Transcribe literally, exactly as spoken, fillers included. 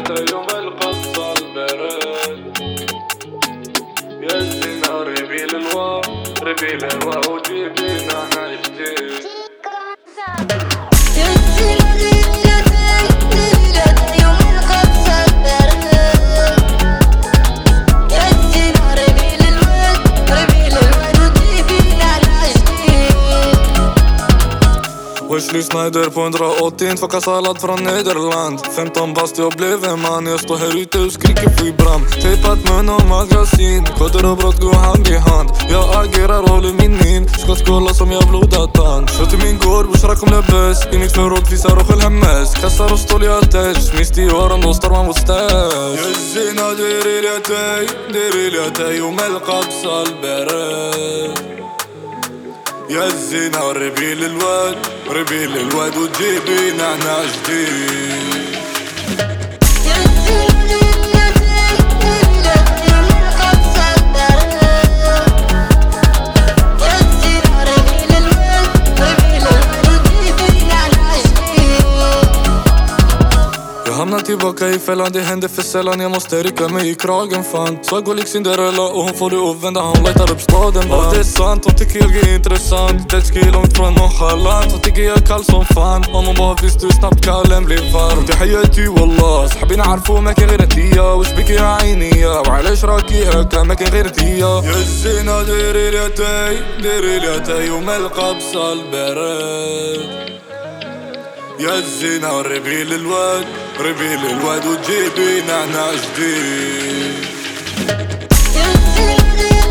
ليلة يوم القصة البرد. يا الزنا ربي للوا ربي للوا وجيبي نعناع جديد. Wesley Snyder på hundra åttio, två sallad från Nederland. femton bast, jag blev en man. Jag står här ute och skriker fy bram. Tejpat mun och magasin, koder och brott går hand i hand. Jag agerar och håller min min. Skottskålar som jag blodat tand. Kör till min gård, بشراكم لاباس. I mitt förråd finns här och själv hemmes. Kassar och stål jag tärs. Minst i öron då står man mot stärs. يا الزنا ديري لي تاي ديري لي تاي يوم القبصة البرد. يا الزنا ربي للواد ربي للواد وتجيبي نعناع جديد. Jag hamnar tillbaka i fällan, det händer för sällan. Jag måste rycka mig i kragen fan. Så jag går lik Cinderella och hon får det att vända. Hon lightar upp staden va. Det är sant, hon tycker jag är intressant. Tetski långt från nonchalant. Hon tycker jag är kall som fan. Om hon bara visste hur snabbt kallen blir varm. تحياتي والله صحابي نعرفوا ما كان غير انتيا. وش بك يا عيني وعلاش راكي هكا ما كان غير انتيا. يا الزنا ديري لي تاي ديري لي تاي يوم القبصة البرد. يا الزنا ربي للواد ربي للواد وتجيبي نعناع جديد.